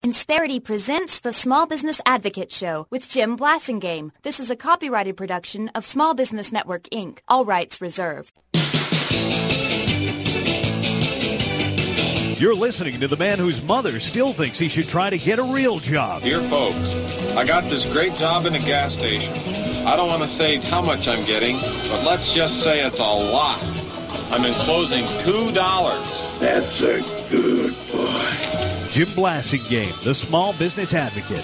Insperity presents the Small Business Advocate Show with Jim Blasingame. This is a copyrighted production of Small Business Network, Inc., all rights reserved. You're listening to the man whose mother still thinks he should try to get a real job. Dear folks, I got this great job in a gas station. I don't want to say how much I'm getting, but let's just say it's a lot. I'm enclosing $2. That's a good boy. Jim Blasingame, the Small Business Advocate.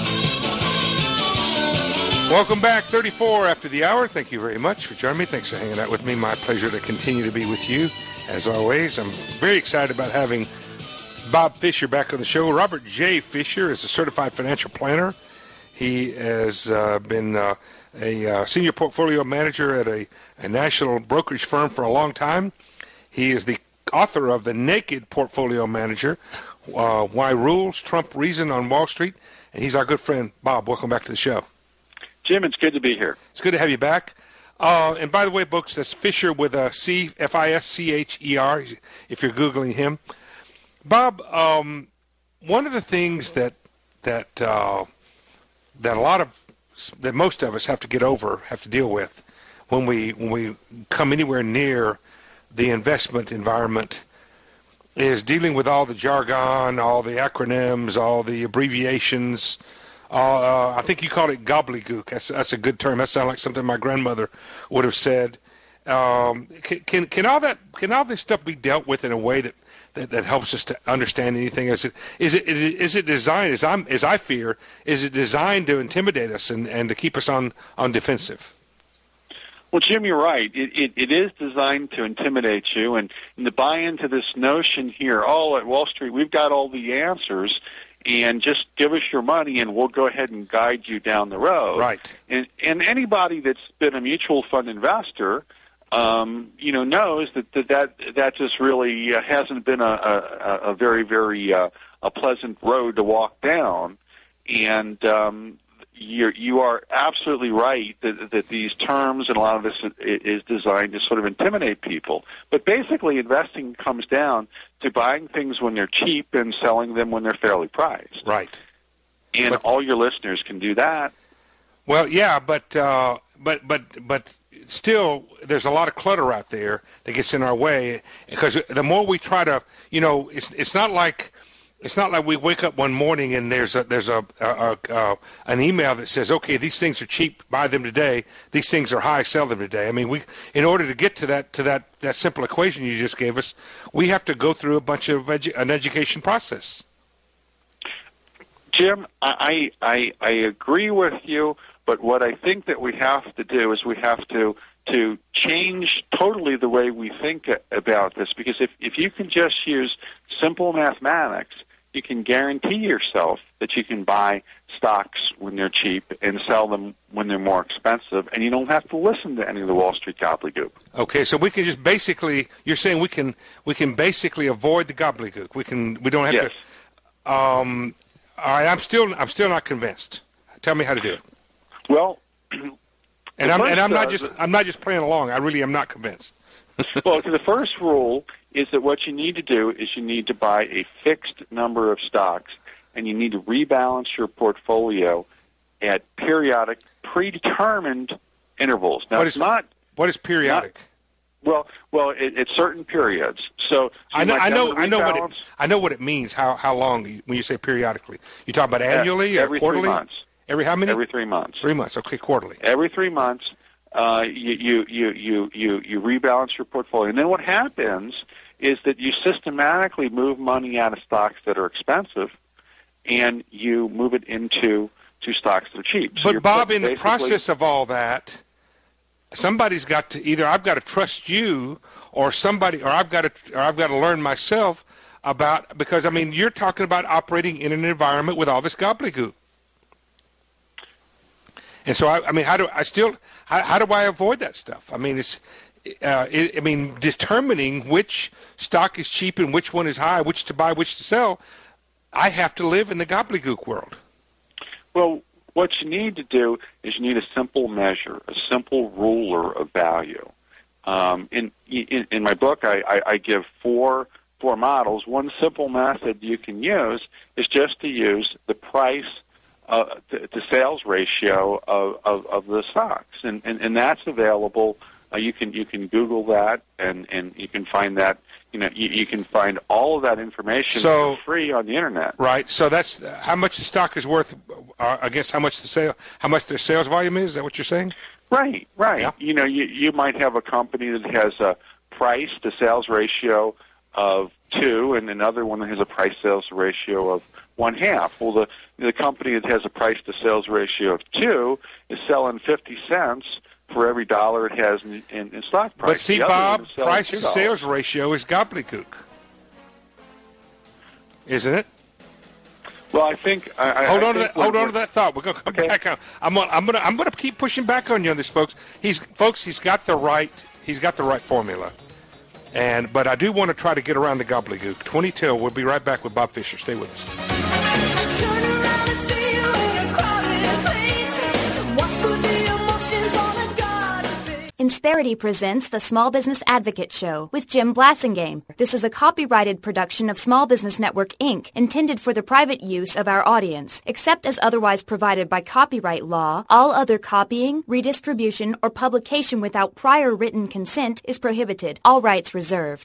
Welcome back, 34 after the hour. Thank you very much for joining me. Thanks for hanging out with me. My pleasure to continue to be with you, as always. I'm very excited about having Bob Fisher back on the show. Robert J. Fisher is a certified financial planner. He has been a senior portfolio manager at a national brokerage firm for a long time. He is the author of The Naked Portfolio Manager, Why Rules Trump Reason on Wall Street. And he's our good friend. Bob, welcome back to the show. Jim, it's good to be here. It's good to have you back. And by the way, folks, that's Fisher with a C, F-I-S-C-H-E-R, if you're Googling him. Bob, one of the things that most of us have to get over, have to deal with when we come anywhere near the investment environment is dealing with all the jargon, all the acronyms, all the abbreviations. I think you call it gobbledygook. That's a good term. That sounds like something my grandmother would have said. Can all this stuff be dealt with in a way that helps us to understand anything? Is it designed, as I fear, is it designed to intimidate us and to keep us on defensive? Well, Jim, you're right. It is designed to intimidate you and to buy into this notion here, at Wall Street, we've got all the answers, and just give us your money and we'll go ahead and guide you down the road. Right. And anybody that's been a mutual fund investor, knows that just really hasn't been a very, very a pleasant road to walk down. And you are absolutely right that these terms and a lot of this is designed to sort of intimidate people. But basically, investing comes down to buying things when they're cheap and selling them when they're fairly priced. Right. And all your listeners can do that. Well, yeah, but still, there's a lot of clutter out there that gets in our way, because the more we try to, it's not like we wake up one morning and there's an email that says, okay, these things are cheap, buy them today. These things are high, sell them today. I mean, in order to get to that simple equation you just gave us, we have to go through a bunch of an education process. Jim, I agree with you, but what I think that we have to do is we have to change totally the way we think about this, because if you can just use simple mathematics, you can guarantee yourself that you can buy stocks when they're cheap and sell them when they're more expensive, and you don't have to listen to any of the Wall Street gobbledygook. Okay, so we can just basically, you're saying we can basically avoid the gobbledygook. We don't have yes. to. All right, I'm still not convinced. Tell me how to do it. Well, I'm not just playing along. I really am not convinced. Well, the first rule is that what you need to do is you need to buy a fixed number of stocks, and you need to rebalance your portfolio at periodic, predetermined intervals. Now, what is periodic? Well, at certain periods. So I know what it means. How long when you say periodically? You talk about annually or quarterly? 3 months. Every how many? Every 3 months. 3 months. Okay, quarterly. Every 3 months, you rebalance your portfolio, and then what happens is that you systematically move money out of stocks that are expensive, and you move it into stocks that are cheap. So but Bob, in the process of all that, somebody's got to I've got to trust you, or I've got to learn myself about, because I mean you're talking about operating in an environment with all this gobbledygook. And so, how do I avoid that stuff? I mean, determining which stock is cheap and which one is high, which to buy, which to sell, I have to live in the gobbledygook world. Well, what you need to do is you need a simple measure, a simple ruler of value. In my book, I give 4 4 models, one simple method you can use is just to use the price to sales ratio of the stocks, and that's available. You can Google that, and you can find that. You can find all of that information for free on the internet. Right. So that's how much the stock is worth against how much their sales volume is. Is that what you're saying? Right. Yeah. You might have a company that has a price to sales ratio of 2, and another one that has a price sales ratio of 1/2. Well, the company that has a price to sales ratio of 2 is selling 50 cents for every dollar it has in stock price. But see, Bob, price to sales ratio is gobbledygook, isn't it? Well, I think hold on to that thought. We're going to come back on. I'm going to keep pushing back on you on this, folks. He's got the right formula, but I do want to try to get around the gobbledygook. 20 till. We'll be right back with Bob Fisher. Stay with us. Turn around and see you in a crowded place. Watch for the emotions on a garden face. Insperity presents the Small Business Advocate Show with Jim Blassingame. This is a copyrighted production of Small Business Network, Inc., intended for the private use of our audience. Except as otherwise provided by copyright law, all other copying, redistribution, or publication without prior written consent is prohibited. All rights reserved.